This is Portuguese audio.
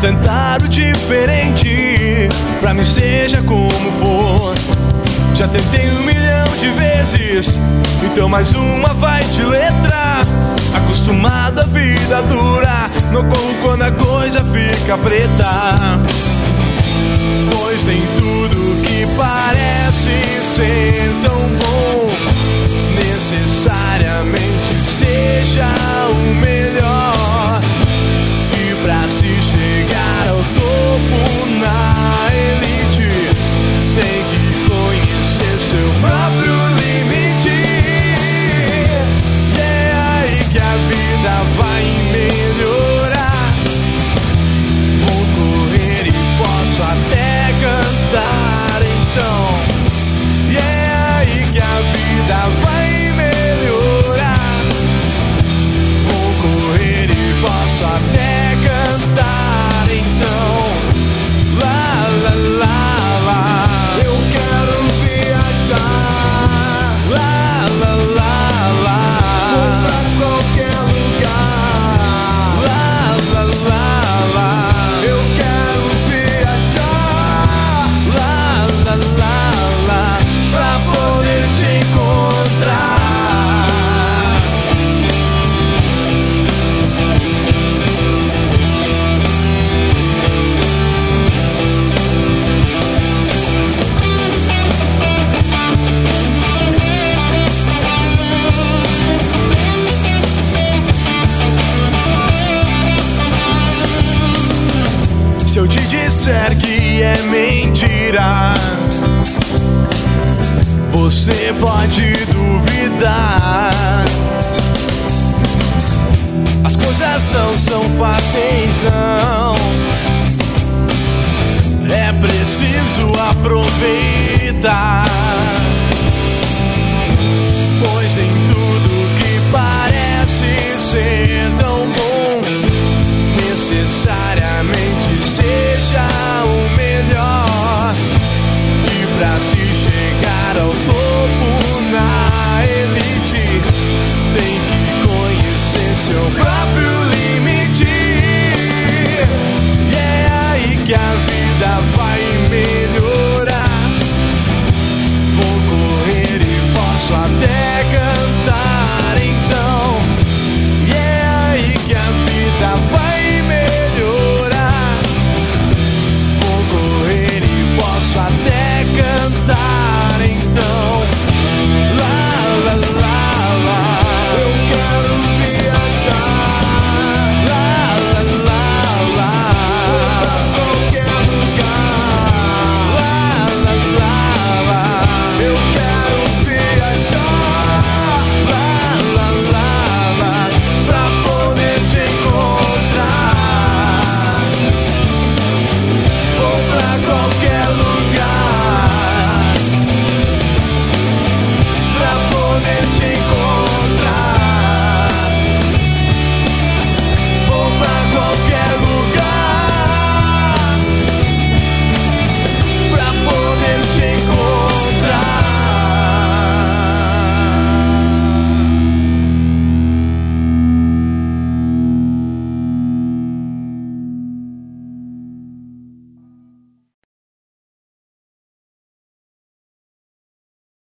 tentar o diferente, pra mim seja como for. Já tentei 1 milhão de vezes, então mais uma vai de letra. Acostumado à vida dura, não corro quando a coisa fica preta. Pois nem tudo que parece ser tão bom necessariamente seja o melhor. E pra se chegar ao topo na elite, tem que conhecer seu próprio limite. E é aí que a vida vai melhorar. Vou correr e posso até cantar então. E é aí que a vida vai melhorar. Vou correr e posso até cantar então. Lá, lá, lá, lá. Eu quero viajar. Lá, lá, lá, lá. Vou pra qualquer lugar. Lá, lá, lá, lá. Eu quero viajar. Lá, lá, lá, lá. Pra poder te encontrar. Se eu te disser que é mentira, você pode duvidar. As coisas não são fáceis, não. É preciso aproveitar. Pois nem tudo que parece ser tão bom necessariamente seja o melhor.